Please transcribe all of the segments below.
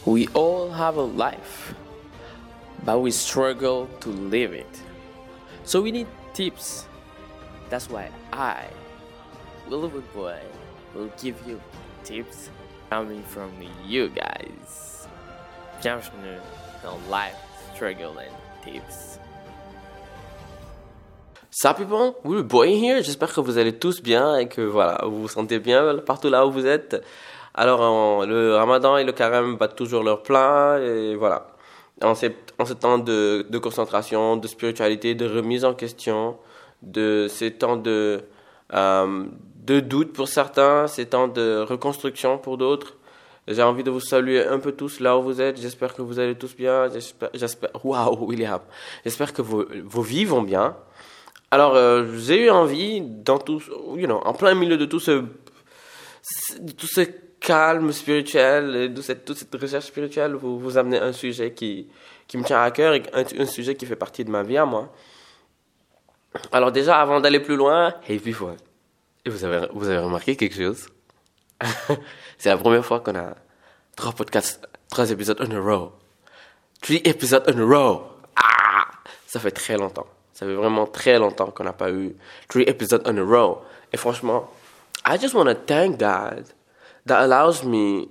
We all have a life, but we struggle to live it. So we need tips. That's why I, Willowwood Boy, will give you tips coming from you guys. Bienvenue dans Life Struggle and Tips. Sup people, Willowwood Boy here. J'espère que vous allez tous bien et que voilà, vous vous sentez bien partout là où vous êtes. Alors, le Ramadan et le Carême battent toujours leur plein et voilà. En ce temps de concentration, de spiritualité, de remise en question, de ces temps de doute pour certains, ces temps de reconstruction pour d'autres. J'ai envie de vous saluer un peu tous là où vous êtes. J'espère que vous allez tous bien. Waouh, William. J'espère que vos vies vont bien. Alors, j'ai eu envie, en plein milieu de tout ce calme spirituel, et de toute cette recherche spirituelle, vous amenez un sujet qui me tient à cœur et un sujet qui fait partie de ma vie à moi. Alors déjà, avant d'aller plus loin, hey people, vous avez remarqué quelque chose? C'est la première fois qu'on a 3 épisodes in a row. 3 épisodes in a row. Ah! Ça fait très longtemps. Ça fait vraiment très longtemps qu'on n'a pas eu 3 épisodes in a row. Et franchement, I just want to thank God that allows me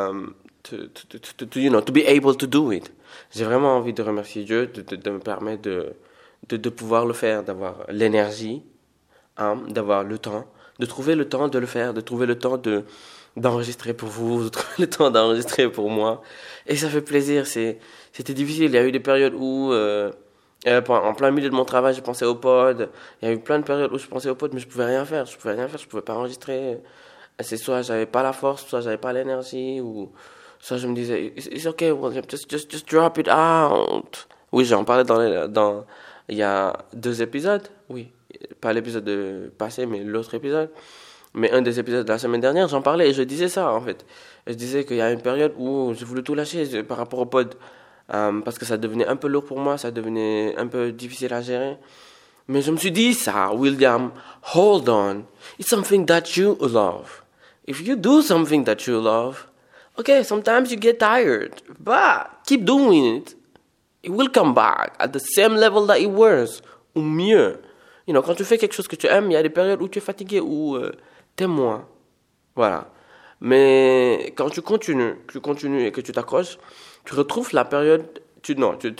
to be able to do it. J'ai vraiment envie de remercier Dieu de me permettre de pouvoir le faire, d'avoir l'énergie, d'avoir le temps, de trouver le temps de le faire, de trouver le temps d'enregistrer pour vous, de trouver le temps d'enregistrer pour moi. Et ça fait plaisir. C'était difficile. Il y a eu des périodes où en plein milieu de mon travail, je pensais au pod. Il y a eu plein de périodes où je pensais au pod, mais je pouvais rien faire. Je pouvais pas enregistrer. C'est soit j'avais pas la force, soit j'avais pas l'énergie, ou soit je me disais it's okay, William, just drop it out. Oui, j'en parlais dans il y a 2 épisodes. Oui, pas l'épisode passé, mais l'autre épisode. Mais un des épisodes de la semaine dernière, j'en parlais et je disais ça en fait. Je disais qu'il y a une période où j'ai voulu tout lâcher par rapport au pod. Parce que ça devenait un peu lourd pour moi, ça devenait un peu difficile à gérer. Mais je me suis dit ça, William, hold on. It's something that you love. If you do something that you love, okay, sometimes you get tired, but keep doing it. It will come back at the same level that it was, ou mieux. Quand tu fais quelque chose que tu aimes, il y a des périodes où tu es fatigué, où t'aimes moins. Voilà. Mais quand tu continues et que tu t'accroches, tu retrouves la période, tu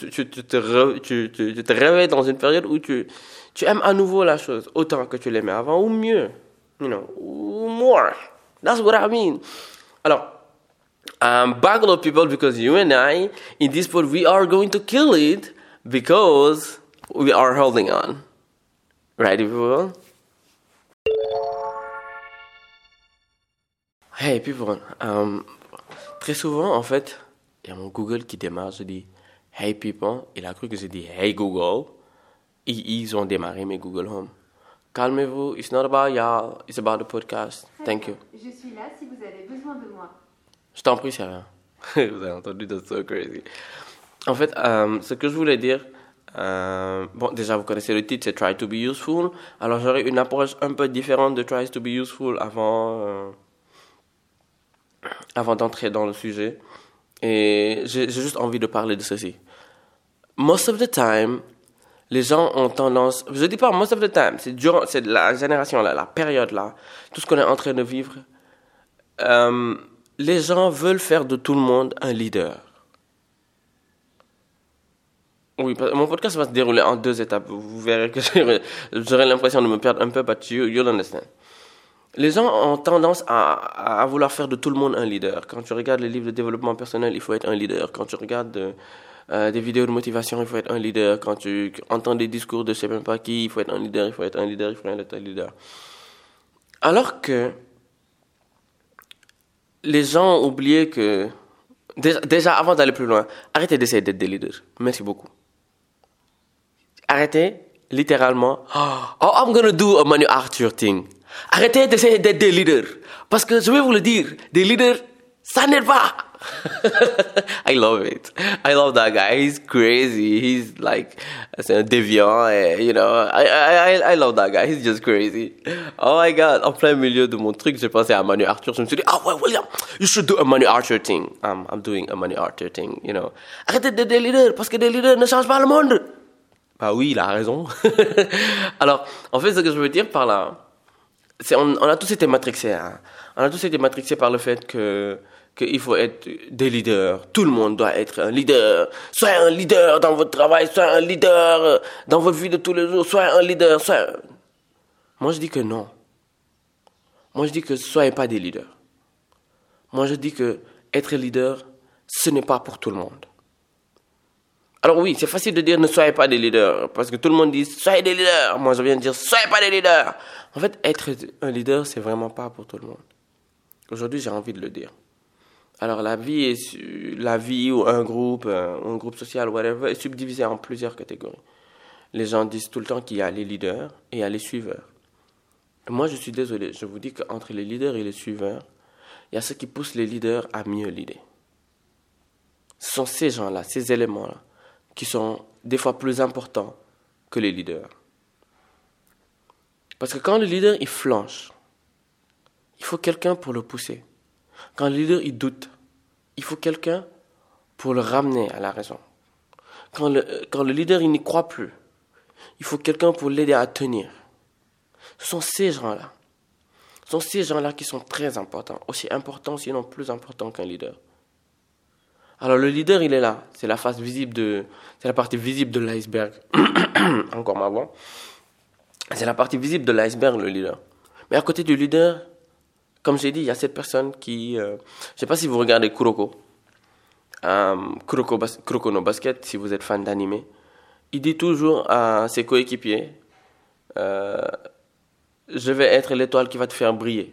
te réveilles dans une période où tu aimes à nouveau la chose, autant que tu l'aimais avant, ou mieux, ou more. That's what I mean. Alors, buckle up people, because you and I, in this pod, we are going to kill it because we are holding on. Ready people? Hey people, très souvent en fait, il y a mon Google qui démarre, je dis hey people, il a cru que j'ai dit hey Google, ils ont démarré mes Google Home. Calmez-vous, it's not about y'all, it's about the podcast. Thank you. Je suis là si vous avez besoin de moi. Je t'en prie, c'est rien. Vous avez entendu, that's so crazy. En fait, ce que je voulais dire, déjà vous connaissez le titre, c'est Try to be useful. Alors j'aurais une approche un peu différente de Try to be useful avant d'entrer dans le sujet. Et j'ai juste envie de parler de ceci. Most of the time, les gens ont tendance... Je dis pas most of the time, c'est la génération là, la période là, tout ce qu'on est en train de vivre. Les gens veulent faire de tout le monde un leader. Oui, mon podcast va se dérouler en 2 étapes. Vous verrez que j'aurai l'impression de me perdre un peu, but you'll understand. Les gens ont tendance à vouloir faire de tout le monde un leader. Quand tu regardes les livres de développement personnel, il faut être un leader. Quand tu regardes des vidéos de motivation, il faut être un leader. Quand tu entends des discours de je sais même pas qui, il faut être un leader, il faut être un leader, il faut être un leader. Alors que les gens ont oublié que... Déjà, avant d'aller plus loin, arrêtez d'essayer d'être des leaders. Merci beaucoup. Arrêtez, littéralement. Oh, I'm gonna do a Manu Arthur thing. Arrêtez d'essayer d'être des leaders. Parce que je vais vous le dire, des leaders, ça n'aide pas. I love it. I love that guy. He's crazy. He's like, c'est un déviant. You know, I love that guy. He's just crazy. Oh my God. En plein milieu de mon truc, j'ai pensé à Manu Arthur. Je me suis dit, ouais, William, you should do a Manu Arthur thing. I'm doing a Manu Arthur thing, you know. Arrêtez d'être des leaders parce que des leaders ne changent pas le monde. Bah oui, il a raison. Alors, en fait, ce que je veux dire par là, c'est on a tous été matrixés. Hein. On a tous été matrixés par le fait qu'il faut être des leaders. Tout le monde doit être un leader. Soyez un leader dans votre travail, soyez un leader dans votre vie de tous les jours, soyez un leader. Moi, je dis que non. Moi, je dis que soyez pas des leaders. Moi, je dis que être leader, ce n'est pas pour tout le monde. Alors oui, c'est facile de dire ne soyez pas des leaders, parce que tout le monde dit soyez des leaders. Moi, je viens de dire soyez pas des leaders. En fait, être un leader, c'est vraiment pas pour tout le monde. Aujourd'hui, j'ai envie de le dire. Alors la vie ou un groupe social, whatever, est subdivisé en plusieurs catégories. Les gens disent tout le temps qu'il y a les leaders et il y a les suiveurs. Et moi, je suis désolé, je vous dis qu'entre les leaders et les suiveurs, il y a ce qui pousse les leaders à mieux leader. Ce sont ces gens-là, ces éléments-là, qui sont des fois plus importants que les leaders. Parce que quand le leader, il flanche, il faut quelqu'un pour le pousser. Quand le leader, il doute, il faut quelqu'un pour le ramener à la raison. Quand le leader, il n'y croit plus, il faut quelqu'un pour l'aider à tenir. Ce sont ces gens-là. Ce sont ces gens-là qui sont très importants. Aussi importants, sinon plus importants qu'un leader. Alors le leader, il est là. C'est la partie visible de l'iceberg. Encore ma voix. C'est la partie visible de l'iceberg, le leader. Mais à côté du leader, comme j'ai dit, il y a cette personne qui... je ne sais pas si vous regardez Kuroko. Kuroko no Basket, si vous êtes fan d'anime. Il dit toujours à ses coéquipiers, je vais être l'étoile qui va te faire briller.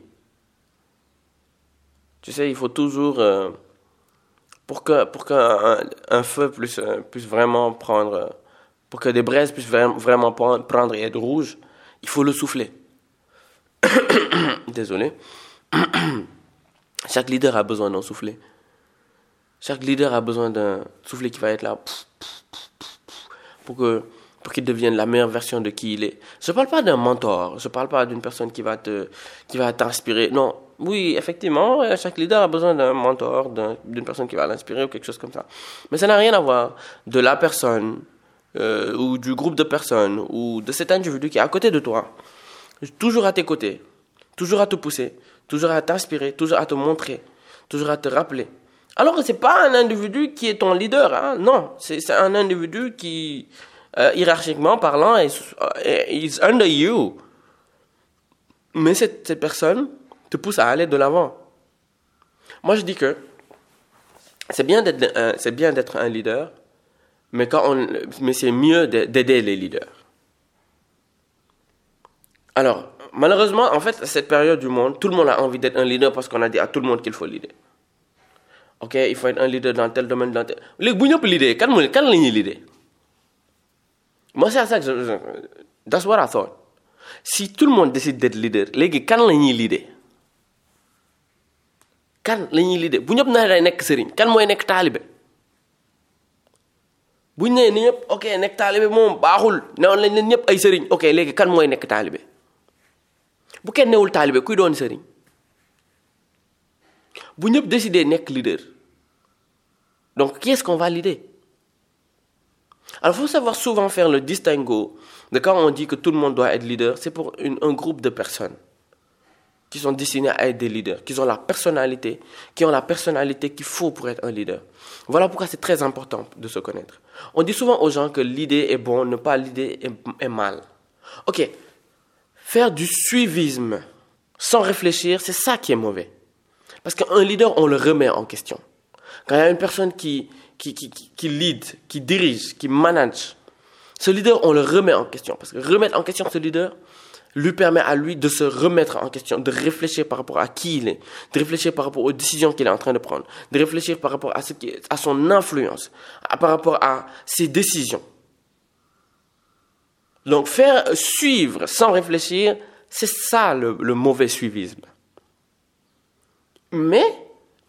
Tu sais, il faut toujours... pour qu'un feu puisse vraiment prendre... Pour que des braises puissent vraiment prendre et être rouges, il faut le souffler. Désolé. Chaque leader a besoin d'un soufflet. Chaque leader a besoin d'un soufflet qui va être là pour qu'il devienne la meilleure version de qui il est. Je ne parle pas d'un mentor, je ne parle pas d'une personne qui va t'inspirer. Non, oui, effectivement, chaque leader a besoin d'un mentor, d'une personne qui va l'inspirer ou quelque chose comme ça. Mais ça n'a rien à voir de la personne ou du groupe de personnes ou de cet individu qui est à côté de toi, toujours à tes côtés, toujours à te pousser, toujours à t'inspirer, toujours à te montrer, toujours à te rappeler. Alors que ce n'est pas un individu qui est ton leader, hein? Non, c'est un individu qui, hiérarchiquement parlant, is under you. Mais cette personne te pousse à aller de l'avant. Moi, je dis que c'est bien d'être un leader, mais c'est mieux d'aider les leaders. Alors, malheureusement, en fait, cette période du monde, tout le monde a envie d'être un leader parce qu'on a dit à tout le monde qu'il faut leader. Ok, il faut être un leader dans tel domaine, dans tel... Les bouillons pour leader, quand la leader? Moi, c'est à ça que that's what I thought. Si tout le monde décide d'être leader, les gars, quand la leader? Quand la leader? Bouillons pour nek serigne, quand moi nek talibé? Bouillons ni ñep, ok, nek talibé mom baaxul, néwon lañ leen ñep ay serigne. Ok, léegi kan mooy nek talibé? Bu kenn newul talibé, kuy doon serigne? Bu ñëpp décider nekk leader. Donc, qui est-ce qu'on va leader? Alors, il faut savoir souvent faire le distinguo de quand on dit que tout le monde doit être leader, c'est pour un groupe de personnes qui sont destinées à être des leaders, qui ont la personnalité qu'il faut pour être un leader. Voilà pourquoi c'est très important de se connaître. On dit souvent aux gens que l'idée est bon, ne pas l'idée est mal. Ok, faire du suivisme sans réfléchir, c'est ça qui est mauvais. Parce qu'un leader, on le remet en question. Quand il y a une personne qui lead, qui dirige, qui manage, ce leader, on le remet en question. Parce que remettre en question ce leader lui permet à lui de se remettre en question, de réfléchir par rapport à qui il est, de réfléchir par rapport aux décisions qu'il est en train de prendre, de réfléchir par rapport à son influence, par rapport à ses décisions. Donc, faire suivre sans réfléchir, c'est ça le mauvais suivisme. Mais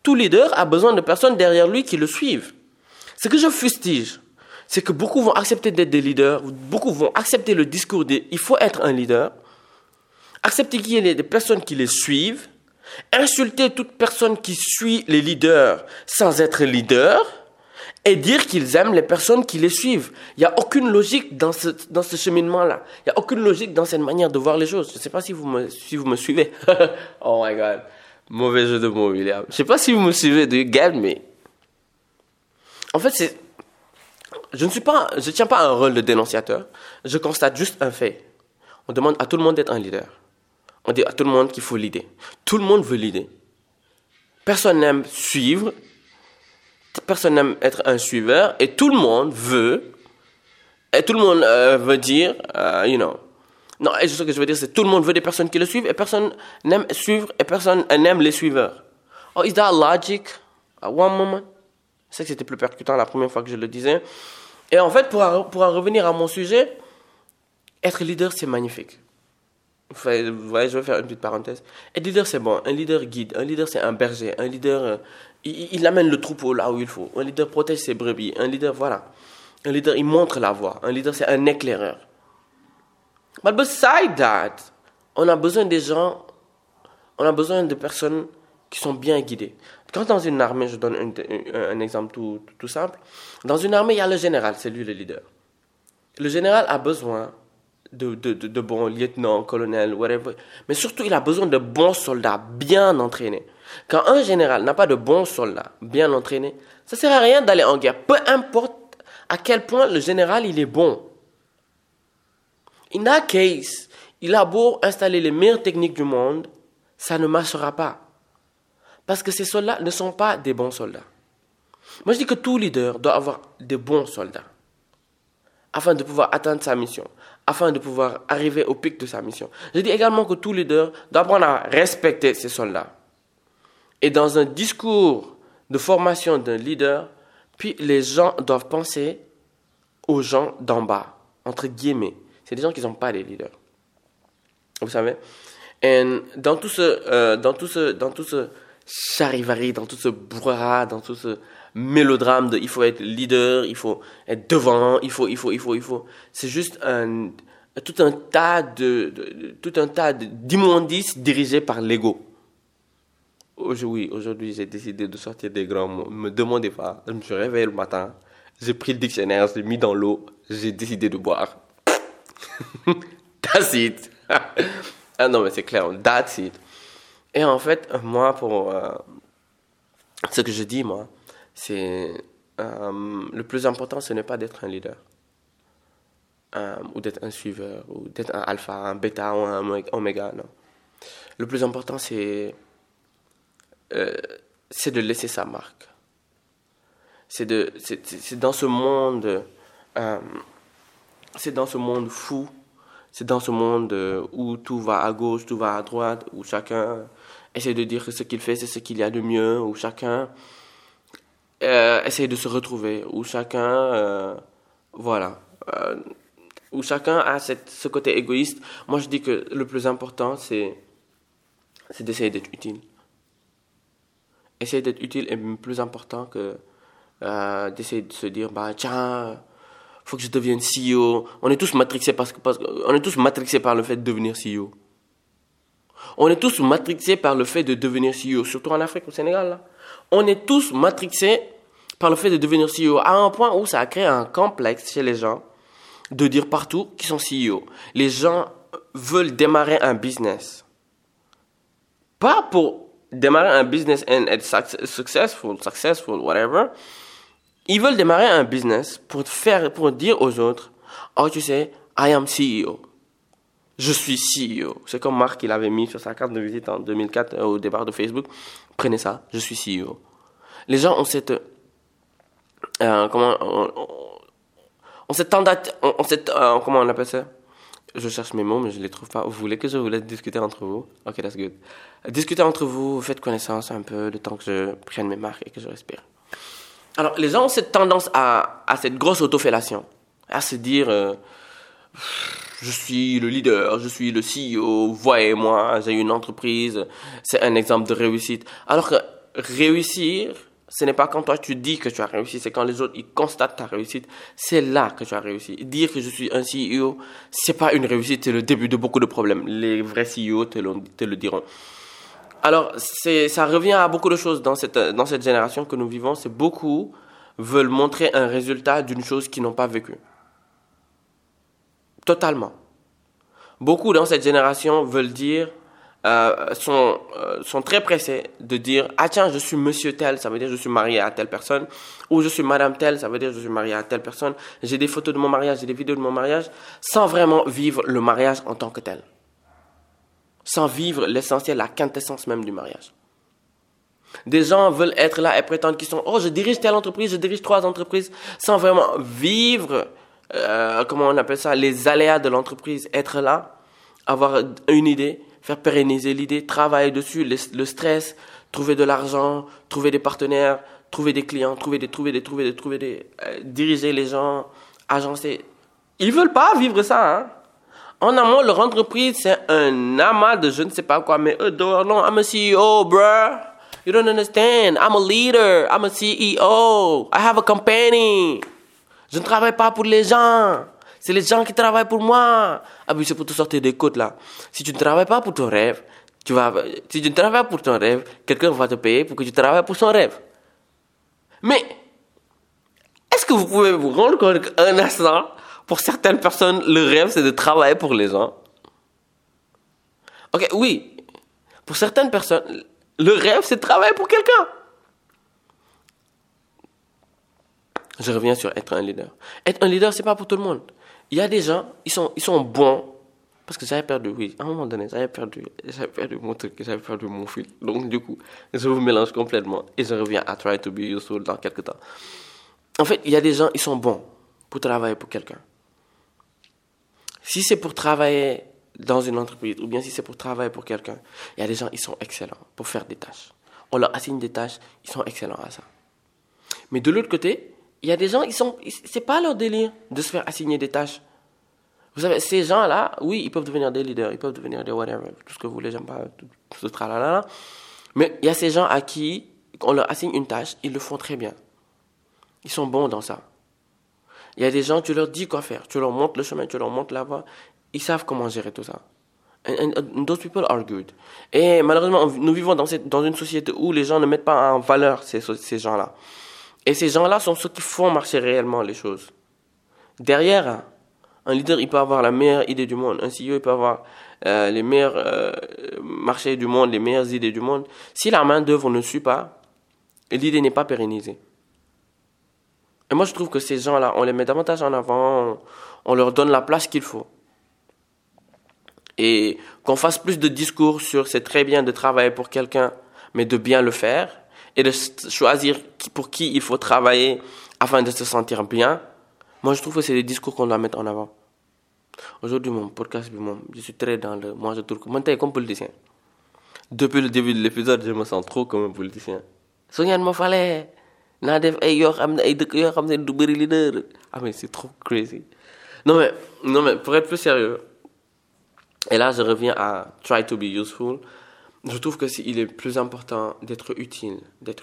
Tout leader a besoin de personnes derrière lui qui le suivent. Ce que je fustige, c'est que beaucoup vont accepter d'être des leaders, beaucoup vont accepter le discours de « il faut être un leader », accepter qu'il y ait des personnes qui les suivent, insulter toute personne qui suit les leaders sans être leader, et dire qu'ils aiment les personnes qui les suivent. Il n'y a aucune logique dans ce cheminement-là. Il n'y a aucune logique dans cette manière de voir les choses. Je ne sais pas si vous me suivez. Oh my God. Mauvais jeu de mots, William. Je ne sais pas si vous me suivez, do you get me? En fait, je ne tiens pas un rôle de dénonciateur. Je constate juste un fait. On demande à tout le monde d'être un leader. On dit à tout le monde qu'il faut leader. Tout le monde veut leader. Personne n'aime suivre. Personne n'aime être un suiveur. Et tout le monde veut. Et tout le monde veut dire, Non, et ce que je veux dire, c'est tout le monde veut des personnes qui le suivent et personne n'aime suivre et personne n'aime les suiveurs. Oh, is that logic? At one moment? Je sais que c'était plus percutant la première fois que je le disais. Et en fait, pour en revenir à mon sujet, être leader, c'est magnifique. Vous voyez, je vais faire une petite parenthèse. Être leader, c'est bon. Un leader guide. Un leader, c'est un berger. Un leader, il amène le troupeau là où il faut. Un leader protège ses brebis. Un leader, voilà. Un leader, il montre la voie. Un leader, c'est un éclaireur. But beside that, on a besoin des gens, on a besoin de personnes qui sont bien guidées. Quand dans une armée, je donne un exemple tout simple, dans une armée, il y a le général, c'est lui le leader. Le général a besoin de bons lieutenants, colonels, whatever, mais surtout il a besoin de bons soldats bien entraînés. Quand un général n'a pas de bons soldats bien entraînés, ça ne sert à rien d'aller en guerre, peu importe à quel point le général il est bon. In that case, il a beau installer les meilleures techniques du monde, ça ne marchera pas. Parce que ces soldats ne sont pas des bons soldats. Moi, je dis que tout leader doit avoir des bons soldats afin de pouvoir atteindre sa mission, afin de pouvoir arriver au pic de sa mission. Je dis également que tout leader doit apprendre à respecter ses soldats. Et dans un discours de formation d'un leader, puis les gens doivent penser aux gens d'en bas, entre guillemets. C'est des gens qui ne sont pas des leaders. Vous savez? Et dans tout ce charivari, dans tout ce brouhaha, dans tout ce mélodrame de il faut être leader, il faut être devant, il faut. C'est juste tout un tas d'immondices dirigés par l'ego. Aujourd'hui, j'ai décidé de sortir des grands mots. Ne me demandez pas. Je me suis réveillé le matin, j'ai pris le dictionnaire, je l'ai mis dans l'eau, j'ai décidé de boire. That's it. Ah non, mais c'est clair, that's it. Et en fait, moi, pour ce que je dis, moi, c'est le plus important, ce n'est pas d'être un leader, ou d'être un suiveur, ou d'être un alpha, un bêta, ou un oméga, non. Le plus important, c'est de laisser sa marque. C'est dans ce monde... c'est dans ce monde fou, c'est dans ce monde où tout va à gauche, tout va à droite, où chacun essaie de dire que ce qu'il fait, c'est ce qu'il y a de mieux, où chacun essaie de se retrouver, où chacun, où chacun a ce côté égoïste. Moi, je dis que le plus important, c'est d'essayer d'être utile. Essayer d'être utile est plus important que d'essayer de se dire, tiens... faut que je devienne CEO. On est tous matrixés on est tous matrixés par le fait de devenir CEO. On est tous matrixés par le fait de devenir CEO, surtout en Afrique, au Sénégal, là. On est tous matrixés par le fait de devenir CEO, à un point où ça a créé un complexe chez les gens de dire partout qu'ils sont CEO. Les gens veulent démarrer un business. Pas pour démarrer un business and être successful, whatever. Ils veulent démarrer un business pour dire aux autres, oh, tu sais, I am CEO. Je suis CEO. C'est comme Mark, il avait mis sur sa carte de visite en 2004 au départ de Facebook. Prenez ça, je suis CEO. Les gens ont cette, comment on appelle ça? Je cherche mes mots, mais je les trouve pas. Vous voulez que je vous laisse discuter entre vous? Ok, that's good. Discutez entre vous, faites connaissance un peu, le temps que je prenne mes marques et que je respire. Alors, les gens ont cette tendance à cette grosse autofellation, à se dire je suis le leader, je suis le CEO, voyez-moi, j'ai une entreprise, c'est un exemple de réussite. Alors que réussir, ce n'est pas quand toi tu dis que tu as réussi, c'est quand les autres ils constatent ta réussite. C'est là que tu as réussi. Dire que je suis un CEO, c'est pas une réussite, c'est le début de beaucoup de problèmes. Les vrais CEO te le diront. Alors, ça revient à beaucoup de choses dans cette génération que nous vivons. C'est beaucoup veulent montrer un résultat d'une chose qu'ils n'ont pas vécue. Totalement. Beaucoup dans cette génération veulent dire, sont très pressés de dire, ah tiens, je suis monsieur tel, ça veut dire je suis marié à telle personne, ou je suis madame telle, ça veut dire je suis marié à telle personne. J'ai des photos de mon mariage, j'ai des vidéos de mon mariage, sans vraiment vivre le mariage en tant que tel. Sans vivre l'essentiel, la quintessence même du mariage. Des gens veulent être là et prétendent qu'ils sont, oh, je dirige telle entreprise, je dirige 3 entreprises, sans vraiment vivre, comment on appelle ça, les aléas de l'entreprise, être là, avoir une idée, faire pérenniser l'idée, travailler dessus, le stress, trouver de l'argent, trouver des partenaires, trouver des clients, diriger les gens, agencer. Ils veulent pas vivre ça, hein. En amont, leur entreprise, c'est un amas de je ne sais pas quoi, mais eux dehors, non, I'm a CEO, bruh. You don't understand. I'm a leader. I'm a CEO. I have a company. Je ne travaille pas pour les gens. C'est les gens qui travaillent pour moi. Ah oui, c'est pour te sortir des côtes là. Si tu ne travailles pas pour ton rêve, si tu ne travailles pas pour ton rêve, quelqu'un va te payer pour que tu travailles pour son rêve. Mais, est-ce que vous pouvez vous rendre compte qu'un instant, pour certaines personnes, le rêve, c'est de travailler pour les gens? Ok, oui. Pour certaines personnes, le rêve, c'est de travailler pour quelqu'un. Je reviens sur être un leader. Être un leader, c'est pas pour tout le monde. Il y a des gens, ils sont bons. Parce que j'avais perdu, oui, à un moment donné, j'avais perdu mon truc, j'avais perdu mon fil. Donc, du coup, je vous mélange complètement. Et je reviens à try to be useful dans quelques temps. En fait, il y a des gens, ils sont bons pour travailler pour quelqu'un. Si c'est pour travailler dans une entreprise, ou bien si c'est pour travailler pour quelqu'un, il y a des gens, ils sont excellents pour faire des tâches. On leur assigne des tâches, ils sont excellents à ça. Mais de l'autre côté, il y a des gens, c'est pas leur délire de se faire assigner des tâches. Vous savez, ces gens-là, oui, ils peuvent devenir des leaders, ils peuvent devenir des whatever, tout ce que vous voulez, j'aime pas, tout ce tralala. Mais il y a ces gens à qui on leur assigne une tâche, ils le font très bien. Ils sont bons dans ça. Il y a des gens, tu leur dis quoi faire, tu leur montres le chemin, tu leur montres la voie, ils savent comment gérer tout ça. And those people are good. Et malheureusement, nous vivons dans une société où les gens ne mettent pas en valeur ces gens-là. Et ces gens-là sont ceux qui font marcher réellement les choses. Derrière, un leader, il peut avoir la meilleure idée du monde. Un CEO, il peut avoir les meilleurs marchés du monde, les meilleures idées du monde. Si la main-d'œuvre ne suit pas, l'idée n'est pas pérennisée. Et moi, je trouve que ces gens-là, on les met davantage en avant, on leur donne la place qu'il faut. Et qu'on fasse plus de discours sur c'est très bien de travailler pour quelqu'un, mais de bien le faire, et de choisir pour qui il faut travailler afin de se sentir bien. Moi, je trouve que c'est des discours qu'on doit mettre en avant. Aujourd'hui, mon podcast, je suis très dans le... Moi, je trouve que je suis comme politicien. Depuis le début de l'épisode, je me sens trop comme un politicien. Soñaan ma fale naa def ay yoo xam ne ay dëkk yoo xam ne du bëri leader. Ah mais c'est trop crazy. Non mais pour être plus sérieux, et là je reviens à try to be useful, je trouve que il est plus important d'être utile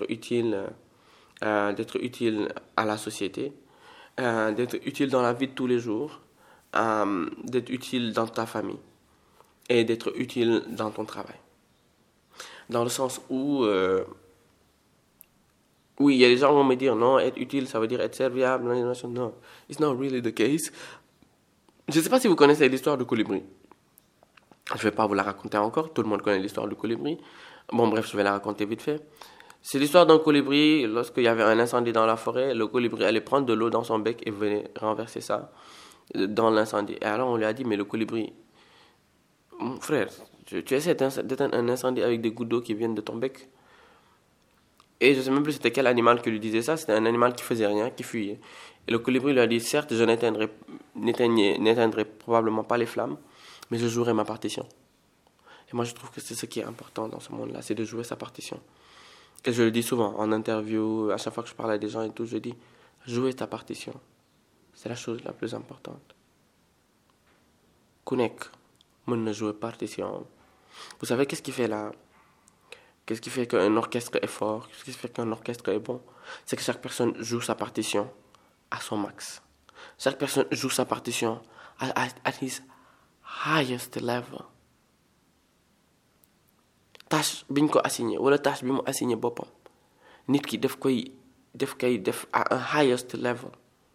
à la société, d'être utile dans la vie de tous les jours, d'être utile dans ta famille et d'être utile dans ton travail. Dans le sens où, oui, il y a des gens qui vont me dire non, être utile, ça veut dire être serviable. Non, it's not really the case. Je ne sais pas si vous connaissez l'histoire du colibri. Je ne vais pas vous la raconter encore, tout le monde connaît l'histoire du colibri. Bon, bref, je vais la raconter vite fait. C'est l'histoire d'un colibri. Lorsqu'il y avait un incendie dans la forêt, le colibri allait prendre de l'eau dans son bec et venait renverser ça dans l'incendie. Et alors on lui a dit, mais le colibri, mon frère, tu essaies d'éteindre un incendie avec des gouttes d'eau qui viennent de ton bec. Et je ne sais même plus c'était quel animal qui lui disait ça. C'était un animal qui faisait rien, qui fuyait. Et le colibri lui a dit, certes, je n'éteindrai probablement pas les flammes, mais je jouerai ma partition. Et moi, je trouve que c'est ce qui est important dans ce monde-là, c'est de jouer sa partition. Et je le dis souvent en interview, à chaque fois que je parle à des gens et tout, je dis, jouer ta partition. C'est la chose la plus importante. Ku nekk mën na jouer partition. Vous savez qu'est-ce qui fait Qu'est-ce qui fait qu'un orchestre est fort? Qu'est-ce qui fait qu'un orchestre est bon? C'est que chaque personne joue sa partition à son max. Chaque personne joue sa partition at his highest level. Tâche biñ ko assigné wala tâche bi mu assigné boppam nit ki daf koy def à un highest level.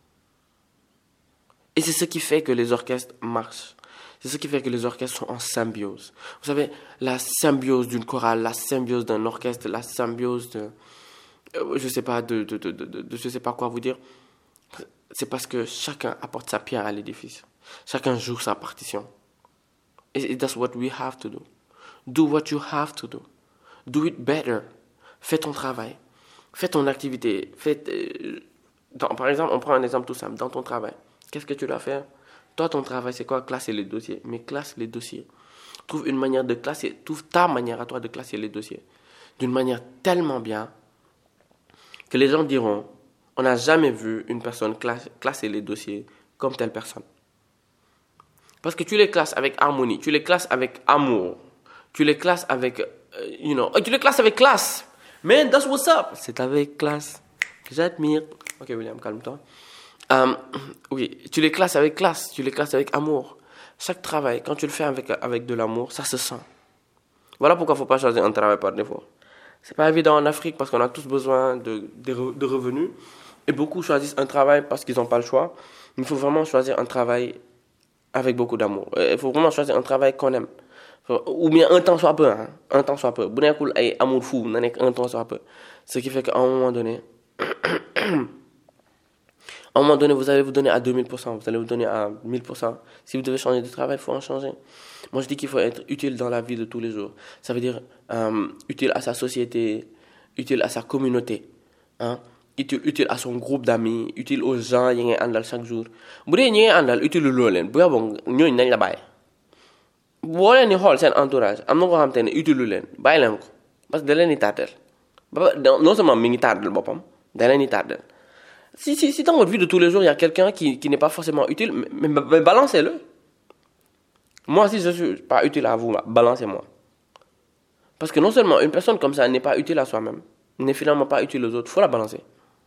Et c'est ce qui fait que les orchestres marchent. C'est ce qui fait que les orchestres sont en symbiose. Vous savez, la symbiose d'une chorale, la symbiose d'un orchestre, la symbiose de... je sais pas, je sais pas quoi vous dire. C'est parce que chacun apporte sa pierre à l'édifice. Chacun joue sa partition. Et that's what we have to do. Do what you have to do. Do it better. Fais ton travail. Fais ton activité. Par exemple, on prend un exemple tout simple. Dans ton travail, qu'est-ce que tu dois faire? Toi, ton travail, c'est quoi? Classer les dossiers. Mais classe les dossiers. Trouve une manière de classer. Trouve ta manière à toi de classer les dossiers. D'une manière tellement bien que les gens diront, on n'a jamais vu une personne classer les dossiers comme telle personne. Parce que tu les classes avec harmonie. Tu les classes avec amour. Tu les classes avec, tu les classes avec classe. Man, that's what's up. C'est avec classe que j'admire. Ok, William, calme-toi. Oui, tu les classes avec classe, tu les classes avec amour. Chaque travail, quand tu le fais avec de l'amour, ça se sent. Voilà pourquoi il ne faut pas choisir un travail par défaut. C'est pas évident en Afrique parce qu'on a tous besoin de revenus. Et beaucoup choisissent un travail parce qu'ils n'ont pas le choix. Il faut vraiment choisir un travail avec beaucoup d'amour. Il faut vraiment choisir un travail qu'on aime. Ou bien un temps soit peu. Hein. Un temps soit peu. Bu nekkul ay amour fou, na nekk un temps soit peu. Ce qui fait qu'à un moment donné, vous allez vous donner à 2000%, vous allez vous donner à 1000%. Si vous devez changer de travail, il faut en changer. Moi, je dis qu'il faut être utile dans la vie de tous les jours. Ça veut dire utile à sa société, utile à sa communauté, hein? Utile à son groupe d'amis, utile aux gens yi ngay àndal chaque jour. Bu dee ñi ngay àndal utile loo leen bu yaboo ñooñu nañ la bàyyi. Boo leen di xool seen entourage am na koo xam te ne utile leen bàyyi leen ko parce que da leen di tardel. Non seulement mi ngi tardel boppam da leen di tardel. Si dans votre vie de tous les jours, il y a quelqu'un qui n'est pas forcément utile, mais balancez-le. Moi, si je ne suis pas utile à vous, balancez-moi. Parce que non seulement une personne comme ça n'est pas utile à soi-même, n'est finalement pas utile aux autres, il faut la balancer.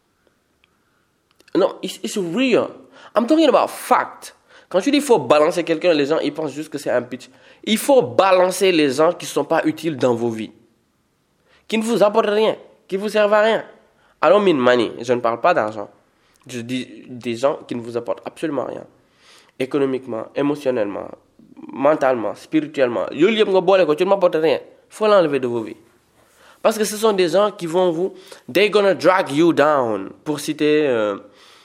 Non, it's real. I'm talking about fact. Quand tu dis qu'il faut balancer quelqu'un, les gens ils pensent juste que c'est un pitch. Il faut balancer les gens qui ne sont pas utiles dans vos vies. Qui ne vous apportent rien, qui ne vous servent à rien. I don't mean money, je ne parle pas d'argent. Je dis des gens qui ne vous apportent absolument rien. Économiquement, émotionnellement, mentalement, spirituellement. Tu ne m'apportes rien. Il faut l'enlever de vos vies. Parce que ce sont des gens qui vont vous... They're gonna drag you down. Pour citer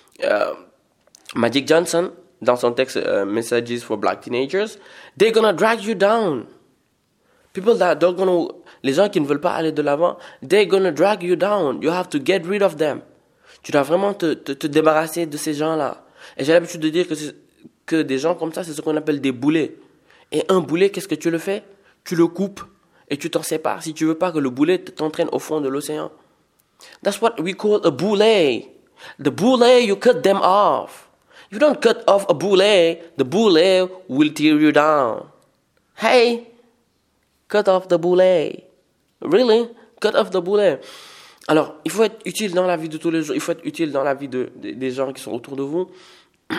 Magic Johnson, dans son texte Messages for Black Teenagers, they're gonna drag you down. People that don't gonna... Les gens qui ne veulent pas aller de l'avant, they're gonna drag you down. You have to get rid of them. Tu dois vraiment te débarrasser de ces gens-là. Et j'ai l'habitude de dire que des gens comme ça, c'est ce qu'on appelle des boulets. Et un boulet, qu'est-ce que tu le fais? Tu le coupes et tu t'en sépares si tu veux pas que le boulet t'entraîne au fond de l'océan. That's what we call a boulet. The boulet, you cut them off. If you don't cut off a boulet, the boulet will tear you down. Hey, cut off the boulet. Really? Cut off the boulet. Alors, il faut être utile dans la vie de tous les jours. Il faut être utile dans la vie des gens qui sont autour de vous.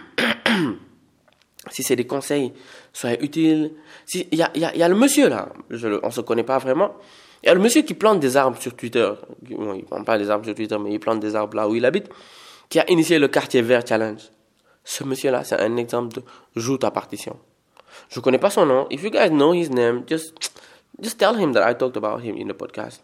Si c'est des conseils, soyez utiles. Il y a le monsieur là, on ne se connaît pas vraiment. Il y a le monsieur qui plante des arbres sur Twitter. Bon, il ne plante pas des arbres sur Twitter, mais il plante des arbres là où il habite. Qui a initié le Quartier Vert Challenge. Ce monsieur-là, c'est un exemple de joue ta partition. Je ne connais pas son nom. If you guys know his name, just tell him that I talked about him in the podcast.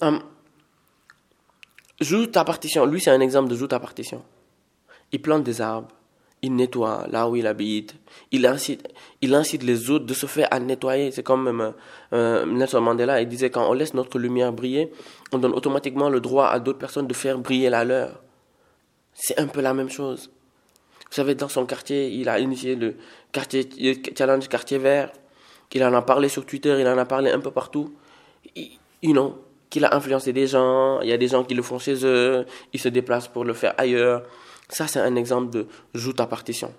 Joue ta partition. Lui, c'est un exemple de joue ta partition. Il plante des arbres. Il nettoie là où il habite. Il incite les autres de se faire à nettoyer. C'est comme même Nelson Mandela. Il disait quand on laisse notre lumière briller, on donne automatiquement le droit à d'autres personnes de faire briller la leur. C'est un peu la même chose. Vous savez, dans son quartier, il a initié le challenge Quartier Vert. Il en a parlé sur Twitter, il en a parlé un peu partout. Qu'il a influencé des gens. Il y a des gens qui le font chez eux. Ils se déplacent pour le faire ailleurs. Ça, c'est un exemple de joue ta partition.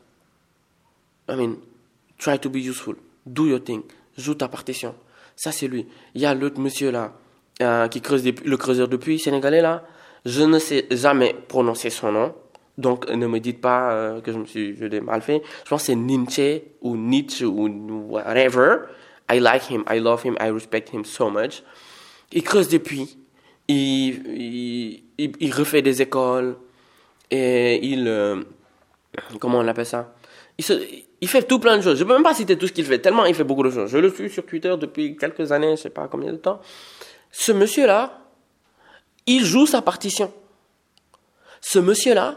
Try to be useful. Do your thing. Joue ta partition. Ça, c'est lui. Il y a l'autre monsieur là. qui creuse le creuseur de puits sénégalais là. Je ne sais jamais prononcer son nom. Donc, ne me dites pas que je l'ai mal fait. Je pense que c'est Nietzsche ou Nietzsche ou whatever. I like him, I love him, I respect him so much. Il creuse des puits. Il refait des écoles. Et comment on appelle ça? Il fait tout plein de choses. Je ne peux même pas citer tout ce qu'il fait, tellement il fait beaucoup de choses. Je le suis sur Twitter depuis quelques années, je ne sais pas combien de temps. Ce monsieur-là, il joue sa partition. Ce monsieur-là,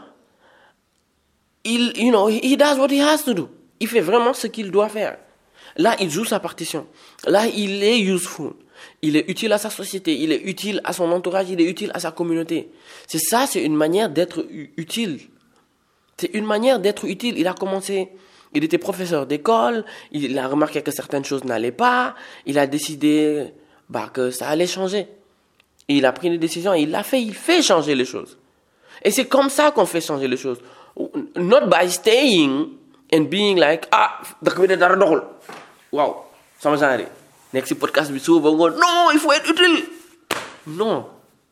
he does what he has to do. Il fait vraiment ce qu'il doit faire. Là, il joue sa partition. Là, il est useful. Il est utile à sa société. Il est utile à son entourage. Il est utile à sa communauté. C'est une manière d'être utile. C'est une manière d'être utile. Il a commencé, il était professeur d'école. Il a remarqué que certaines choses n'allaient pas. Il a décidé que ça allait changer. Et il a pris des décisions et il l'a fait. Il fait changer les choses. Et c'est comme ça qu'on fait changer les choses. Not by staying and being like, dëkk bi de dara doxul. Waaw, sama genre. Nekk si podcast bi suba ngoon. Non, il faut être utile. Non.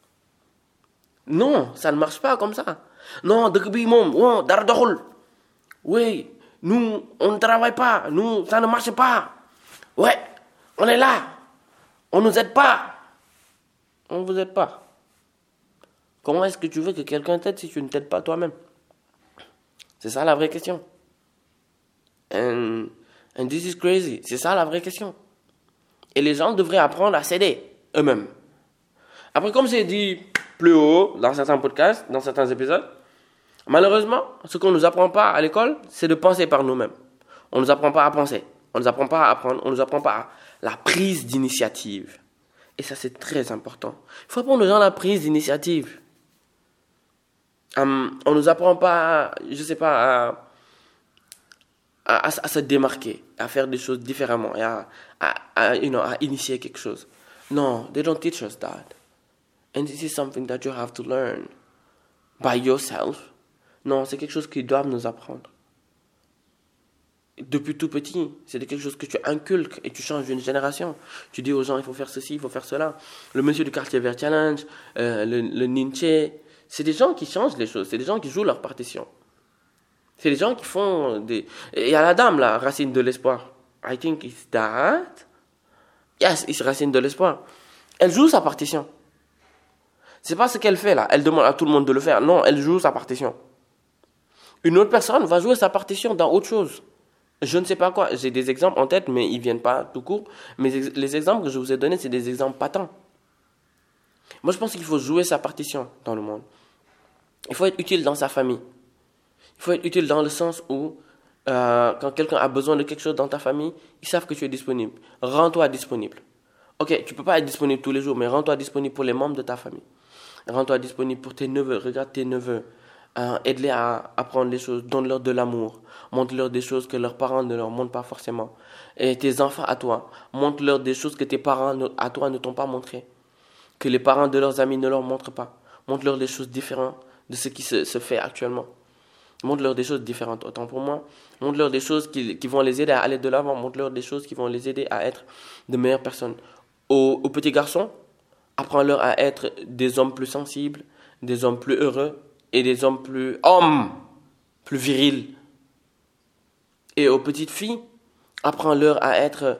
Non, ça ne marche pas comme ça. Non, dëkk bi moom, dara doxul. Oui, nous, on ne travaille pas. Nous, ça ne marche pas. Ouais, on est là. On ne nous aide pas. On ne vous aide pas. Comment est-ce que tu veux que quelqu'un t'aide si tu ne t'aides pas toi-même? C'est ça la vraie question. And this is crazy. C'est ça la vraie question. Et les gens devraient apprendre à s'aider eux-mêmes. Après, comme j'ai dit plus haut dans certains podcasts, dans certains épisodes, malheureusement, ce qu'on ne nous apprend pas à l'école, c'est de penser par nous-mêmes. On ne nous apprend pas à penser. On ne nous apprend pas à apprendre. On ne nous apprend pas à la prise d'initiative. Et ça, c'est très important. Il faut apprendre aux gens la prise d'initiative. On ne nous apprend pas, je sais pas, à se démarquer, à faire des choses différemment, et à initier quelque chose. No, they don't teach us that. And this is something that you have to learn by yourself. Non, c'est quelque chose qu'ils doivent nous apprendre. Depuis tout petit, c'est quelque chose que tu inculques et tu changes d'une génération. Tu dis aux gens, il faut faire ceci, il faut faire cela. Le monsieur du quartier vert challenge, le Nietzsche, c'est des gens qui changent les choses, c'est des gens qui jouent leur partition. C'est des gens qui font des... Il y a la dame là, Racine de l'espoir. I think it's that. Yes, it's Racine de l'espoir. Elle joue sa partition. C'est pas ce qu'elle fait là. Elle demande à tout le monde de le faire. Non, elle joue sa partition. Une autre personne va jouer sa partition dans autre chose. Je ne sais pas quoi. J'ai des exemples en tête, mais ils ne viennent pas tout court. Mais les exemples que je vous ai donnés, c'est des exemples patents. Moi, je pense qu'il faut jouer sa partition dans le monde. Il faut être utile dans sa famille. Il faut être utile dans le sens où, quand quelqu'un a besoin de quelque chose dans ta famille, ils savent que tu es disponible. Rends-toi disponible. Ok, tu ne peux pas être disponible tous les jours, mais rends-toi disponible pour les membres de ta famille. Rends-toi disponible pour tes neveux. Regarde tes neveux. Aide-les à apprendre les choses. Donne-leur de l'amour. Montre-leur des choses que leurs parents ne leur montrent pas forcément. Et tes enfants à toi, montre-leur des choses que tes parents à toi ne t'ont pas montré. Que les parents de leurs amis ne leur montrent pas. Montre-leur des choses différentes de ce qui se fait actuellement. Montre-leur des choses différentes, autant pour moi. Montre-leur des choses qui vont les aider à aller de l'avant. Montre-leur des choses qui vont les aider à être de meilleures personnes. Aux petits garçons, apprends-leur à être des hommes plus sensibles, des hommes plus heureux et des hommes plus virils. Et aux petites filles, apprends-leur à être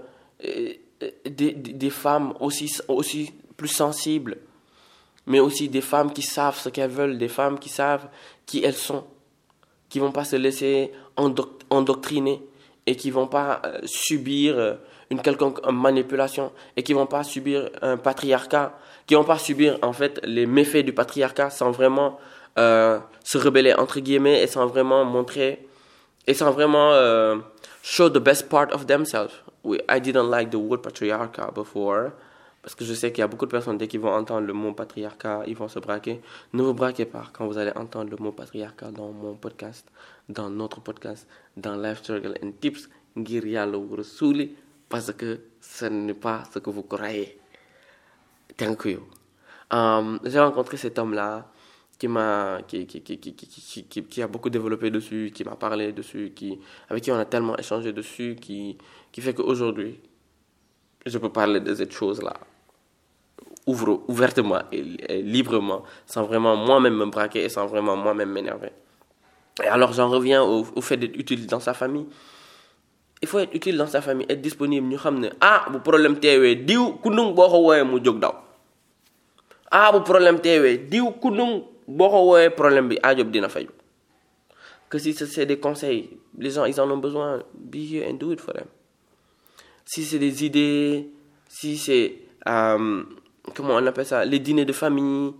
des femmes aussi plus sensibles, mais aussi des femmes qui savent ce qu'elles veulent, des femmes qui savent qui elles sont, qui ne vont pas se laisser endoctriner et qui ne vont pas subir une quelconque manipulation et qui ne vont pas subir un patriarcat, qui ne vont pas subir en fait les méfaits du patriarcat sans vraiment se rebeller entre guillemets et sans vraiment montrer et sans vraiment show the best part of themselves. I didn't like the word patriarcat before parce que je sais qu'il y a beaucoup de personnes dès qu'ils vont entendre le mot patriarcat, ils vont se braquer. Ne vous braquez pas quand vous allez entendre le mot patriarcat dans mon podcast, dans notre podcast, dans Life Struggle and Tips ngir Yàlla wu Rasuuli, parce que ce n'est pas ce que vous croyez. Thank you. J'ai rencontré cet homme-là qui a beaucoup développé dessus, qui m'a parlé dessus, avec qui on a tellement échangé dessus, qui fait qu'aujourd'hui, je peux parler de cette chose-là. ouvertement et librement, sans vraiment moi-même me braquer et sans vraiment moi-même m'énerver. Et alors j'en reviens au fait d'être utile dans sa famille. Il faut être utile dans sa famille, être disponible. Ñu xam ne bu problème teewee diw kundung boo ko wooyee mu jóg daw bu problème teewee diw kundung boo ko wooyee problème bi aajob dina faju. Que si c'est des conseils, les gens ils en ont besoin, be here and do it for them. Si c'est des idées, si c'est comment on appelle ça, les dîners de famille,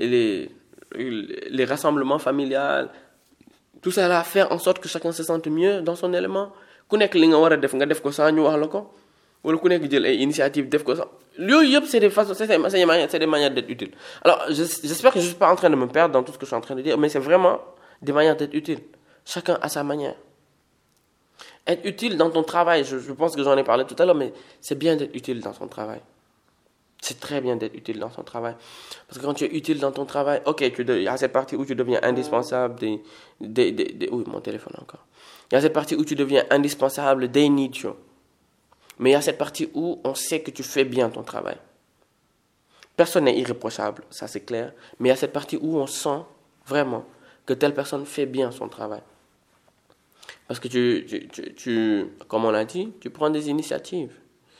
les rassemblements familiales, tout ça là, faire en sorte que chacun se sente mieux dans son élément. Ku nekk li nga war a def nga def ko sans ñu wax la ko wala ku nekk jël ay initiative def ko sax yooyu yëpp c'est des manières d'être utile. Alors j'espère que je suis pas en train de me perdre dans tout ce que je suis en train de dire, mais c'est vraiment des manières d'être utile, chacun à sa manière. Être utile dans ton travail, je pense que j'en ai parlé tout à l'heure, mais c'est bien d'être utile dans son travail. C'est très bien d'être utile dans son travail. Parce que quand tu es utile dans ton travail, ok, il y a cette partie où tu deviens indispensable, oui, mon téléphone encore. Il y a cette partie où tu deviens indispensable, they need you. Mais il y a cette partie où on sait que tu fais bien ton travail. Personne n'est irréprochable, ça c'est clair. Mais il y a cette partie où on sent vraiment que telle personne fait bien son travail. Parce que tu comme on l'a dit, tu prends des initiatives.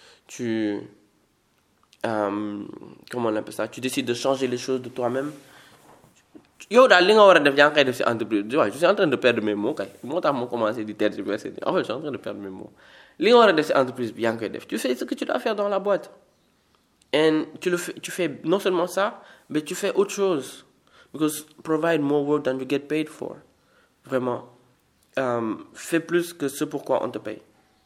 Comment on appelle ça? Tu décides de changer les choses de toi-même. Yo daal li nga war a def yaa ngi koy def ci entreprise bi. Je suis en train de perdre mes mots kay. Moo tax ma commencé di tergiverser. En fait, je suis en train de perdre mes mots. Li nga war a def ci entreprise bi yaa ngi koy def. Tu fais ce que tu dois faire dans la boîte. Et tu fais non seulement ça, mais tu fais autre chose. Because provide more work than you get paid for. Vraiment. Fais plus que ce pourquoi on te paye.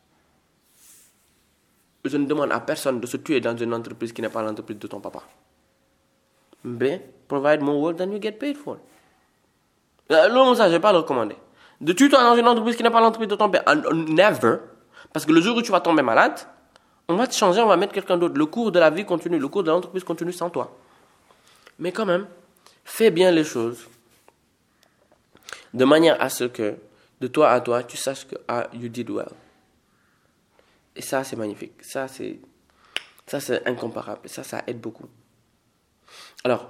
Je ne demande à personne de se tuer dans une entreprise qui n'est pas l'entreprise de ton papa. Mais provide more work than you get paid for. L'homme, ça, je ne vais pas le recommander. De tuer toi dans une entreprise qui n'est pas l'entreprise de ton père. Never. Parce que le jour où tu vas tomber malade, on va te changer, on va mettre quelqu'un d'autre. Le cours de la vie continue, le cours de l'entreprise continue sans toi. Mais quand même, fais bien les choses. De manière à ce que, de toi à toi, tu saches que you did well. Et ça, c'est magnifique. Ça, c'est incomparable. Ça aide beaucoup. Alors,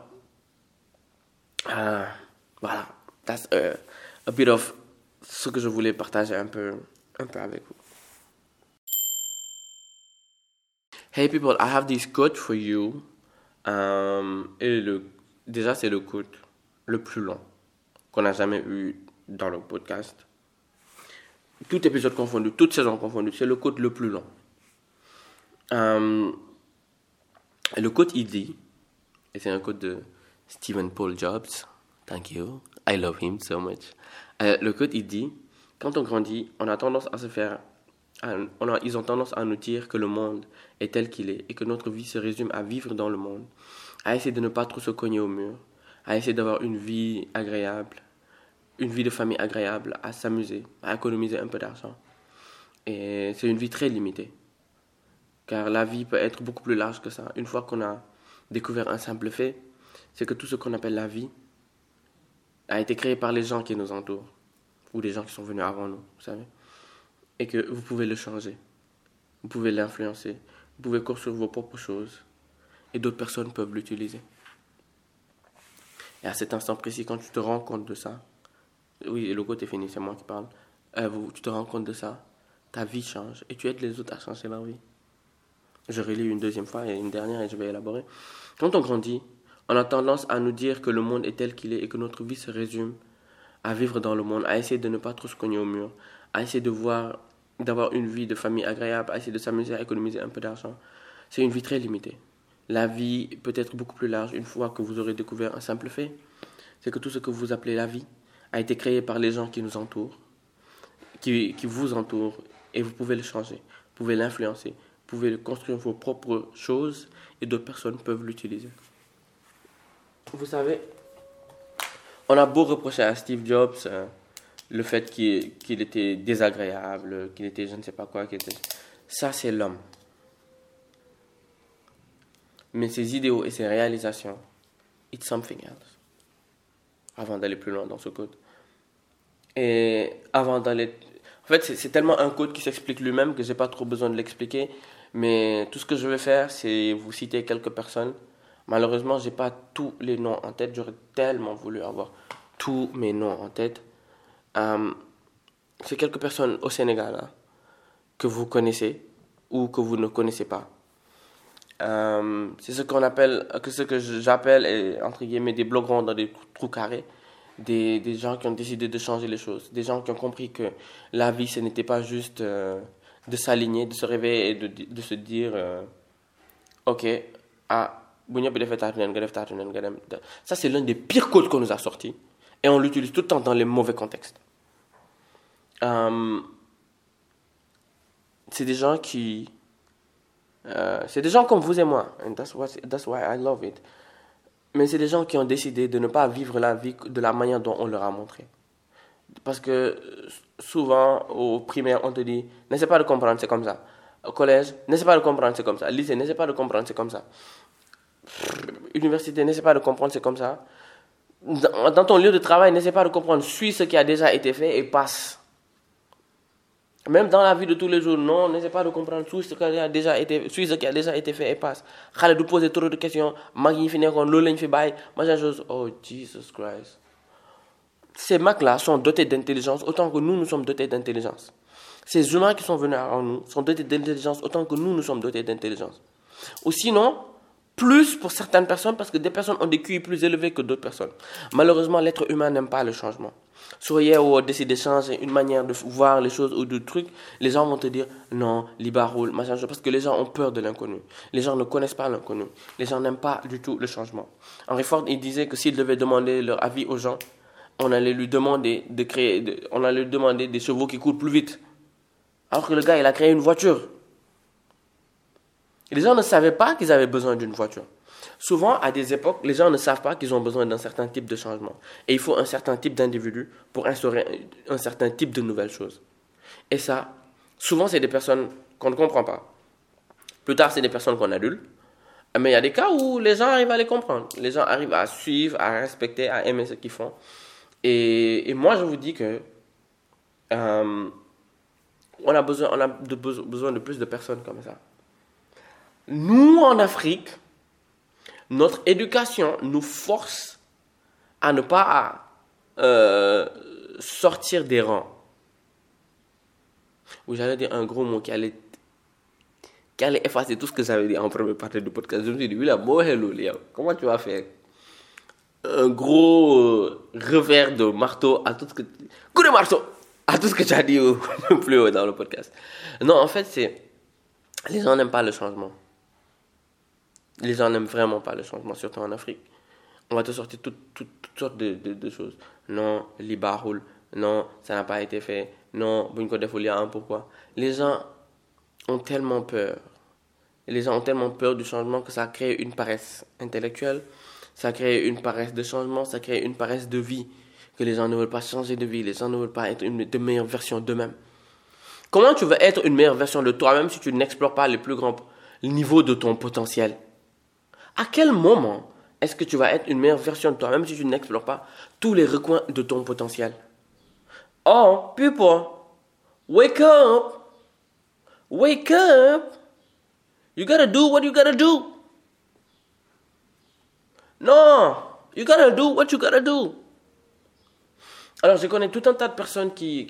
voilà. That's a bit of ce que je voulais partager un peu avec vous. Hey people, I have this quote for you. Déjà, c'est le quote le plus long qu'on a jamais eu dans le podcast. Tout épisode confondu, toute saison confondue, c'est le quote le plus long. Le quote, il dit, et c'est un quote de Stephen Paul Jobs, thank you, I love him so much. Le quote, il dit, quand on grandit, on a tendance à se faire, ils ont tendance à nous dire que le monde est tel qu'il est et que notre vie se résume à vivre dans le monde, à essayer de ne pas trop se cogner au mur, à essayer d'avoir une vie agréable, une vie de famille agréable, à s'amuser, à économiser un peu d'argent. Et c'est une vie très limitée. Car la vie peut être beaucoup plus large que ça. Une fois qu'on a découvert un simple fait, c'est que tout ce qu'on appelle la vie a été créé par les gens qui nous entourent. Ou les gens qui sont venus avant nous, vous savez. Et que vous pouvez le changer. Vous pouvez l'influencer. Vous pouvez construire vos propres choses. Et d'autres personnes peuvent l'utiliser. Et à cet instant précis, quand tu te rends compte de ça, oui, le quote est fini, c'est moi qui parle. Tu te rends compte de ça, ta vie change et tu aides les autres à changer leur vie. Je relis une deuxième fois et une dernière et je vais élaborer. Quand on grandit, on a tendance à nous dire que le monde est tel qu'il est et que notre vie se résume à vivre dans le monde, à essayer de ne pas trop se cogner au mur, à essayer d'avoir une vie de famille agréable, à essayer de s'amuser, à économiser un peu d'argent. C'est une vie très limitée. La vie peut être beaucoup plus large une fois que vous aurez découvert un simple fait. C'est que tout ce que vous appelez la vie a été créé par les gens qui nous entourent, qui vous entourent, et vous pouvez le changer, vous pouvez l'influencer, vous pouvez construire vos propres choses, et d'autres personnes peuvent l'utiliser. Vous savez, on a beau reprocher à Steve Jobs le fait qu'il était désagréable, qu'il était je ne sais pas quoi, ça c'est l'homme. Mais ses idéaux et ses réalisations, it's something else. Avant d'aller plus loin dans ce code. Et avant d'aller... En fait, c'est tellement un code qui s'explique lui-même que j'ai pas trop besoin de l'expliquer. Mais tout ce que je vais faire, c'est vous citer quelques personnes Malheureusement, j'ai pas tous les noms en tête. J'aurais tellement voulu avoir tous mes noms en tête. C'est quelques personnes au Sénégal hein, que vous connaissez ou que vous ne connaissez pas. C'est ce que j'appelle entre guillemets des blogueurs dans des trous carrés, des gens qui ont décidé de changer les choses, des gens qui ont compris que la vie ce n'était pas juste de s'aligner, de se réveiller et de se dire ok bu ñëpp defee taatu neen nga def taatu neen nga dem. Ça c'est l'un des pires codes qu'on nous a sortis et on l'utilise tout le temps dans les mauvais contextes. C'est des gens qui c'est des gens comme vous et moi. And that's why I love it. Mais c'est des gens qui ont décidé de ne pas vivre la vie de la manière dont on leur a montré. Parce que souvent, au primaire, on te dit « N'essaie pas de comprendre, c'est comme ça. » Au collège, « N'essaie pas de comprendre, c'est comme ça. » Lycée, « N'essaie pas de comprendre, c'est comme ça. » Université, « N'essaie pas de comprendre, c'est comme ça. » Dans ton lieu de travail, n'essaie pas de comprendre. Suis ce qui a déjà été fait et passe. Même dans la vie de tous les jours, non, n'essaie pas de comprendre tout ce qui a déjà été fait et passe. Xale du poser trop de questions. Mag yi fi nekkoon loolu lañ fi bàyyi machin chose. Oh Jesus Christ. Ces mecs-là sont dotés d'intelligence autant que nous sommes dotés d'intelligence. Ces humains qui sont venus avant nous sont dotés d'intelligence autant que nous sommes dotés d'intelligence. Ou sinon, plus pour certaines personnes parce que des personnes ont des QI plus élevés que d'autres personnes. Malheureusement, l'être humain n'aime pas le changement. Soyez ou décider de changer une manière de voir les choses ou de trucs, les gens vont te dire non, libaroul, machin, parce que les gens ont peur de l'inconnu. Les gens ne connaissent pas l'inconnu. Les gens n'aiment pas du tout le changement. Henry Ford, il disait que s'il devait demander leur avis aux gens, on allait lui demander des chevaux qui courent plus vite. Alors que le gars, il a créé une voiture. Et les gens ne savaient pas qu'ils avaient besoin d'une voiture. Souvent, à des époques, les gens ne savent pas qu'ils ont besoin d'un certain type de changement. Et il faut un certain type d'individu pour instaurer un certain type de nouvelles choses. Et ça, souvent, c'est des personnes qu'on ne comprend pas. Plus tard, c'est des personnes qu'on adulte. Mais il y a des cas où les gens arrivent à les comprendre. Les gens arrivent à suivre, à respecter, à aimer ce qu'ils font. Et moi, je vous dis que on a besoin de plus de personnes comme ça. Nous, en Afrique, notre éducation nous force à ne pas sortir des rangs. Oui, j'allais dire un gros mot qui allait effacer tout ce que j'avais dit en première partie du podcast. Je me suis dit, oui, là, comment tu vas faire un gros revers de marteau à tout ce que... Coup de marteau à tout ce que tu as dit plus haut dans le podcast. Non, en fait, les gens n'aiment pas le changement. Les gens n'aiment vraiment pas le changement, surtout en Afrique. On va te sortir toutes sortes de choses. Non, libaroul. Non, ça n'a pas été fait. Non, pourquoi. Les gens ont tellement peur. Les gens ont tellement peur du changement que ça crée une paresse intellectuelle. Ça crée une paresse de changement. Ça crée une paresse de vie. Que les gens ne veulent pas changer de vie. Les gens ne veulent pas être de meilleure version d'eux-mêmes. Comment tu veux être une meilleure version de toi-même si tu n'explores pas les plus grands niveaux de ton potentiel? À quel moment est-ce que tu vas être une meilleure version de toi-même si tu n'explores pas tous les recoins de ton potentiel? Oh, people, wake up. Wake up. You gotta do what you gotta do. Non, you gotta do what you gotta do. Alors, je connais tout un tas de personnes qui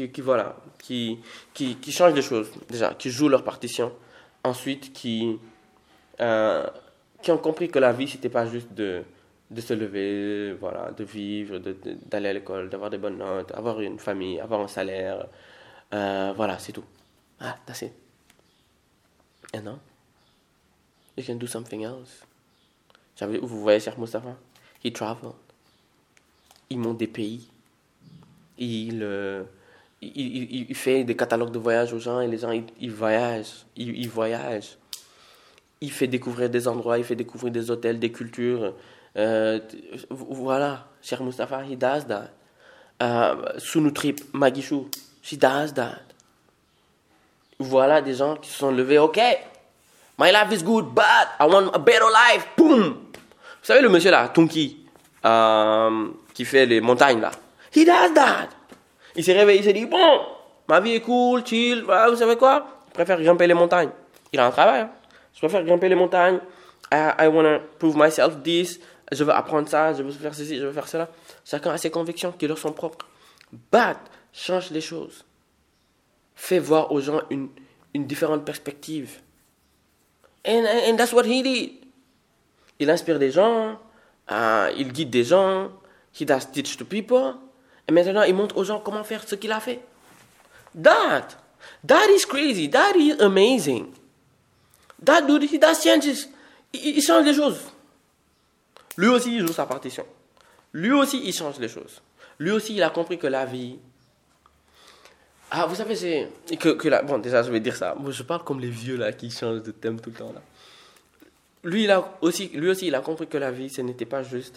changent les choses, déjà, qui jouent leur partition. Ensuite, qui ont compris que la vie, c'était pas juste de se lever, voilà, de vivre, d'aller à l'école, d'avoir des bonnes notes, avoir une famille, avoir un salaire. Voilà, c'est tout. Ah, that's it. And now, you can do something else. Vous voyez Cheikh Moustapha? He traveled. Il monte des pays. Il fait des catalogues de voyage aux gens et les gens, ils voyagent. Ils voyagent. Il fait découvrir des endroits, il fait découvrir des hôtels, des cultures. Voilà, Cheikh Moustapha, he does that. Sunu Trip, Magichou, she does that. Voilà des gens qui se sont levés, ok, my life is good, but I want a better life. Boum. Vous savez le monsieur là, Tunki, qui fait les montagnes là. He does that. Il s'est réveillé, il s'est dit, bon, ma vie est cool, chill, voilà, vous savez quoi? Je préfère grimper les montagnes. Il a un travail, hein. Je préfère grimper les montagnes, I want to prove myself this. Je veux apprendre ça, je veux faire ceci, je veux faire cela. Chacun a ses convictions qui leur sont propres. But, change les choses. Fais voir aux gens une différente perspective. And that's what he did. Il inspire des gens, il guide des gens, he does teach to people. Et maintenant, il montre aux gens comment faire ce qu'il a fait. That is crazy. That is amazing. That dude, he does changes. Il change les choses. Lui aussi, il joue sa partition. Lui aussi, il change les choses. Lui aussi, il a compris que la vie... Ah, vous savez, bon, déjà, je vais dire ça. Moi, je parle comme les vieux, là, qui changent de thème tout le temps, là. Lui aussi, il a compris que la vie, ce n'était pas juste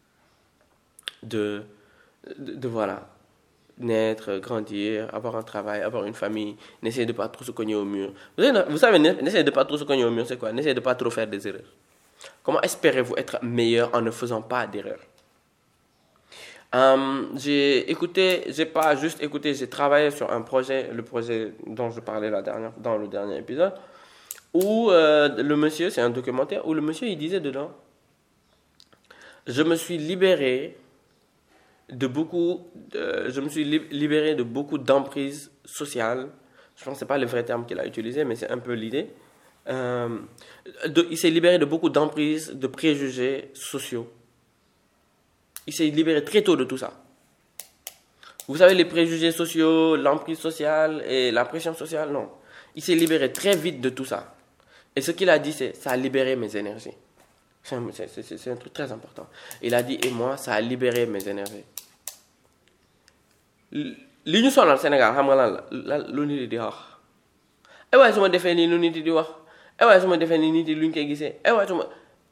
de voilà, naître, grandir, avoir un travail, avoir une famille, n'essayer de pas trop se cogner au mur. Vous savez, n'essayer de pas trop se cogner au mur, c'est quoi? N'essayer de pas trop faire des erreurs. Comment espérez-vous être meilleur en ne faisant pas d'erreurs? J'ai pas juste écouté, j'ai travaillé sur un projet, le projet dont je parlais dans le dernier épisode, où le monsieur, c'est un documentaire, où le monsieur, il disait dedans, je me suis libéré de beaucoup d'emprises sociales. Je pense que c'est pas le vrai terme qu'il a utilisé, mais c'est un peu l'idée. Il s'est libéré de beaucoup d'emprises, de préjugés sociaux. Il s'est libéré très tôt de tout ça. Vous savez, les préjugés sociaux, l'emprise sociale et la pression sociale, non. Il s'est libéré très vite de tout ça. Et ce qu'il a dit, c'est, ça a libéré mes énergies. C'est un truc très important. Il a dit, et moi, ça a libéré mes énergies. Li ñu sonal Sénégal xam nga lan la lu nit di wax waaye su ma defee nii lu nit di wax waaye su ma defee nii nit yi lu ñu koy gisee waaye su ma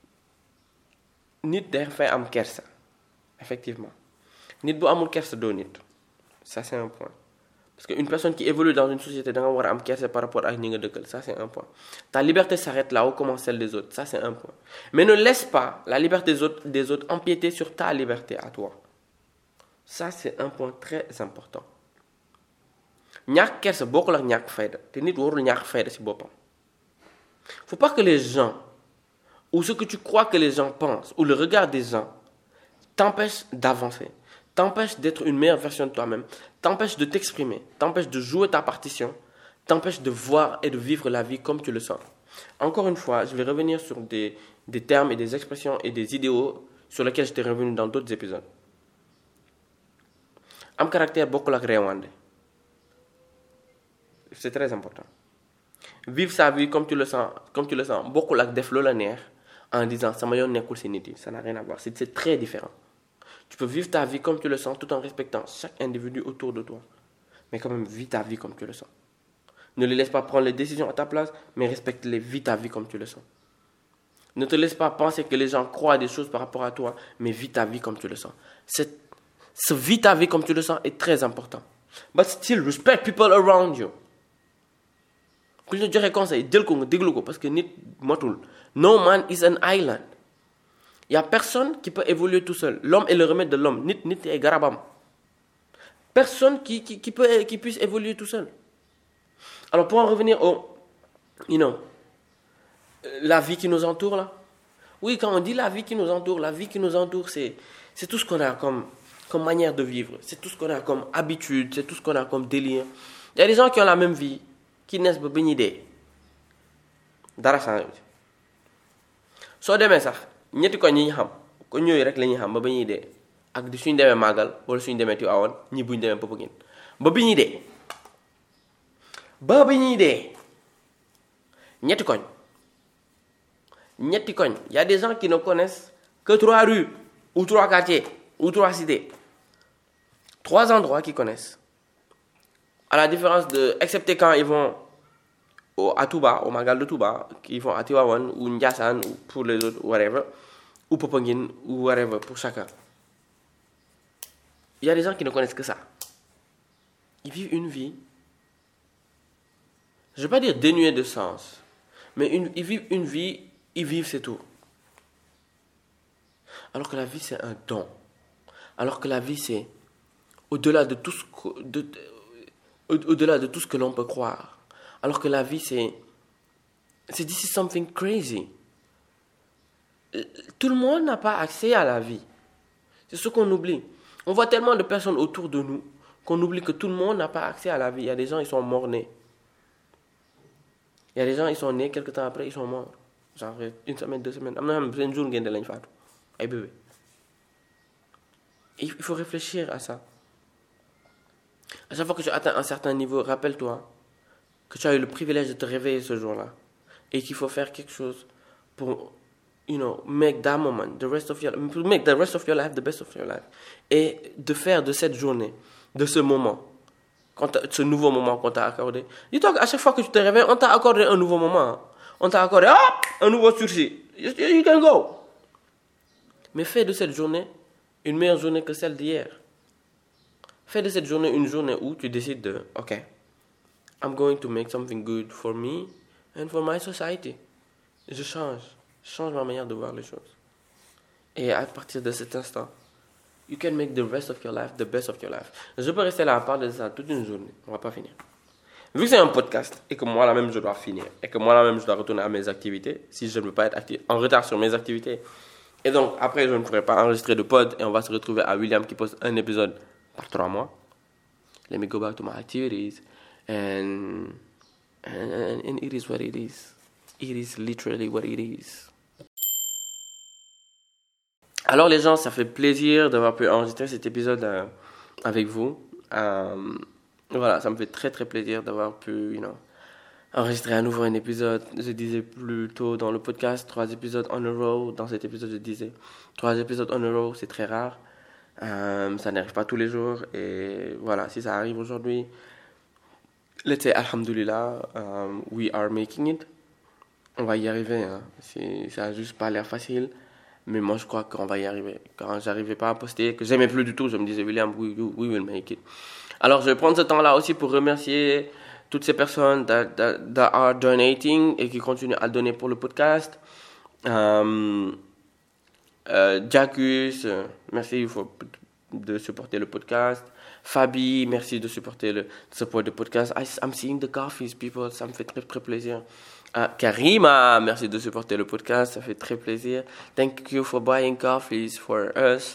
nit dafay am kersa effectivement nit bu amul kersa doo nit ça c'est un point parce que une personne qui évolue dans une société da nga war a am kersa par rapport ak ñi nga dëkkal ça c'est un point. Ta liberté s'arrête là où commence celle des autres, ça c'est un point. Mais ne laisse pas la liberté des autres empiéter sur ta liberté à toi. Ça, c'est un point très important. ñàkk kersa bokkul ak ñàkk fayda te nit warul ñàkk fayda ci boppam. Faut pas que les gens ou ce que tu crois que les gens pensent ou le regard des gens t'empêche d'avancer, t'empêche d'être une meilleure version de toi-même, t'empêche de t'exprimer, t'empêche de jouer ta partition, t'empêche de voir et de vivre la vie comme tu le sens. Encore une fois, je vais revenir sur des termes et des expressions et des idéaux sur lesquels j'étais revenu dans d'autres épisodes. Am caractère bokkul ak réewande. C'est très important. Vivre sa vie comme tu le sens bokkul ak def loola neex en disant sama yoon nekkul ci nit yi, ça n'a rien à voir. C'est très différent. Tu peux vivre ta vie comme tu le sens tout en respectant chaque individu autour de toi. Mais quand même, vis ta vie comme tu le sens. Ne les laisse pas prendre les décisions à ta place, mais respecte-les, vis ta vie comme tu le sens. Ne te laisse pas penser que les gens croient des choses par rapport à toi, mais vis ta vie comme tu le sens. Ce vis ta vie comme tu le sens est très important. But still respect people around you. Ku ñu joxe conseil jël ko nga déglu ko parce que nit matul. No man is an island. Il y a personne qui peut évoluer tout seul. L'homme est le remède de l'homme. Nit est garabam. Personne qui puisse évoluer tout seul. Alors pour en revenir la vie qui nous entoure là. Oui, quand on dit la vie qui nous entoure, c'est tout ce qu'on a comme manière de vivre, c'est tout ce qu'on a comme habitude, c'est tout ce qu'on a comme délire. Il y a des gens qui ont la même vie, qui naissent ba ba ñuy dee dara changé wu ci soo demee sax ñetti koñ yi ñu xam ko ñooyu rek la ñuy xam ba ñuy dee ak di suñ demee màggal wala suñ demee Tiwaawan ñi buñ demee Popenguine ba bi ñuy dee ñetti koñ il y a des gens qui ne connaissent que 3 rues ou 3 quartiers ou 3 cités. 3 endroits qu'ils connaissent. À la différence excepté quand ils vont à Touba, au Magal de Touba, qu'ils vont à Tivaouane ou Ndiassane ou pour les autres, whatever, ou Popenguine ou whatever, pour chacun. Il y a des gens qui ne connaissent que ça. Ils vivent une vie, je ne vais pas dire dénuée de sens, mais ils vivent une vie, ils vivent c'est tout. Alors que la vie c'est un don. Alors que la vie c'est au-delà de tout ce que l'on peut croire. Alors que la vie c'est this is something crazy. Tout le monde n'a pas accès à la vie. C'est ce qu'on oublie. On voit tellement de personnes autour de nous qu'on oublie que tout le monde n'a pas accès à la vie. Il y a des gens, ils sont morts-nés. Il y a des gens, ils sont nés, quelques temps après, ils sont morts. Genre, 1 semaine, 2 semaines. Un jour, ils sont morts. Ay bébé. Il faut réfléchir à ça. À chaque fois que tu atteins un certain niveau, rappelle-toi que tu as eu le privilège de te réveiller ce jour-là. Et qu'il faut faire quelque chose pour, make that moment, make the rest of your life the best of your life. Et de faire de cette journée, de ce moment, ce nouveau moment qu'on t'a accordé. Dis-toi qu'à chaque fois que tu te réveilles, on t'a accordé un nouveau moment. Hein. On t'a accordé un nouveau sursis. You can go. Mais fais de cette journée une meilleure journée que celle d'hier. Fais de cette journée une journée où tu décides de, OK, I'm going to make something good for me and for my society. Je change ma manière de voir les choses. Et à partir de cet instant, you can make the rest of your life the best of your life. Je peux rester là à parler de ça toute une journée. On va pas finir. Vu que c'est un podcast et que moi là même je dois finir et que moi là même je dois retourner à mes activités, si je ne veux pas être en retard sur mes activités, et donc après je ne pourrai pas enregistrer de pod et on va se retrouver à William qui poste un épisode par 3 mois. Let me go back to my activities and it is what it is. It is literally what it is. Alors les gens, ça fait plaisir d'avoir pu enregistrer cet épisode avec vous. Voilà, ça me fait très très plaisir d'avoir pu, enregistrer à nouveau un épisode. Je disais plus tôt dans le podcast, 3 épisodes on a row. Dans cet épisode, je disais 3 épisodes on a row, c'est très rare. Ça n'arrive pas tous les jours. Et voilà, si ça arrive aujourd'hui, let's say alhamdulillah, we are making it. On va y arriver. Hein. Ça n'a juste pas l'air facile. Mais moi, je crois qu'on va y arriver. Quand j'arrivais pas à poster, que j'aimais plus du tout, je me disais, William, we will make it. Alors, je vais prendre ce temps-là aussi pour remercier toutes ces personnes that are donating et qui continuent à donner pour le podcast. Jacus, merci de supporter le podcast. Fabi, merci de supporter le podcast. I'm seeing the coffees, people. Ça me fait très, très plaisir. Karima, merci de supporter le podcast, ça fait très plaisir. Thank you for buying coffees for us.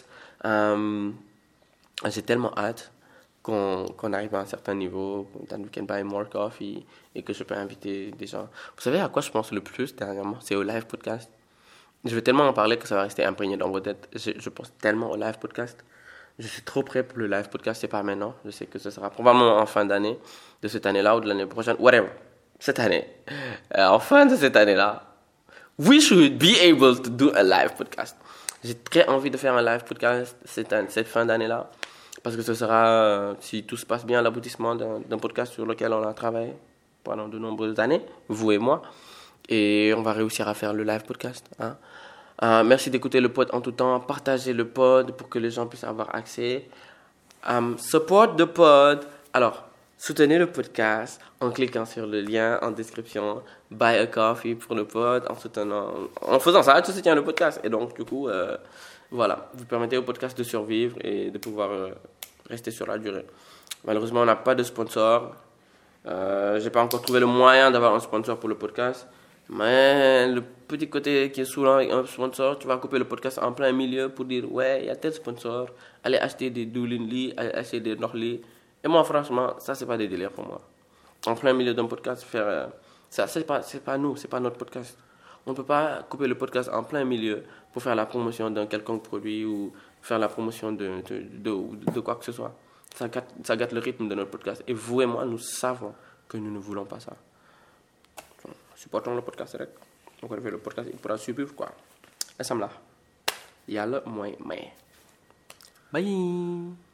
J'ai tellement hâte qu'on arrive à un certain niveau, that we can buy more coffee et que je peux inviter des gens. Vous savez à quoi je pense le plus dernièrement? C'est au live podcast. Je vais tellement en parler que ça va rester imprégné dans vos têtes. Je pense tellement au live podcast. Je suis trop prêt pour le live podcast, c'est pas maintenant. Je sais que ce sera probablement en fin d'année, de cette année-là ou de l'année prochaine, whatever. Cette année, en fin de cette année-là, we should be able to do a live podcast. J'ai très envie de faire un live podcast cette fin d'année-là, parce que ce sera, si tout se passe bien, l'aboutissement d'un podcast sur lequel on a travaillé pendant de nombreuses années, vous et moi, et on va réussir à faire le live podcast. Hein. Merci d'écouter le pod en tout temps, partagez le pod pour que les gens puissent avoir accès. Support the pod. Alors, soutenez le podcast en cliquant sur le lien en description. Buy a coffee pour le pod en faisant ça, tu soutiens le podcast. Et donc, du coup, voilà, vous permettez au podcast de survivre et de pouvoir rester sur la durée. Malheureusement, on n'a pas de sponsor. J'ai pas encore trouvé le moyen d'avoir un sponsor pour le podcast. Mais le petit côté qui est saoulant avec un sponsor, tu vas couper le podcast en plein milieu pour dire ouais, il y a tel sponsor, allez acheter des Doulin allez acheter des Norli. Et moi, franchement, ça, c'est pas des délires pour moi. En plein milieu d'un podcast, faire ça, c'est pas nous, c'est pas notre podcast. On ne peut pas couper le podcast en plein milieu pour faire la promotion d'un quelconque produit ou faire la promotion de quoi que ce soit. Ça gâte le rythme de notre podcast. Et vous et moi, nous savons que nous ne voulons pas ça. Supportons le podcast direct. Donc, on fait le podcast, il pourra suivre quoi. Ensemble là. Yalla, moi, mais. Bye.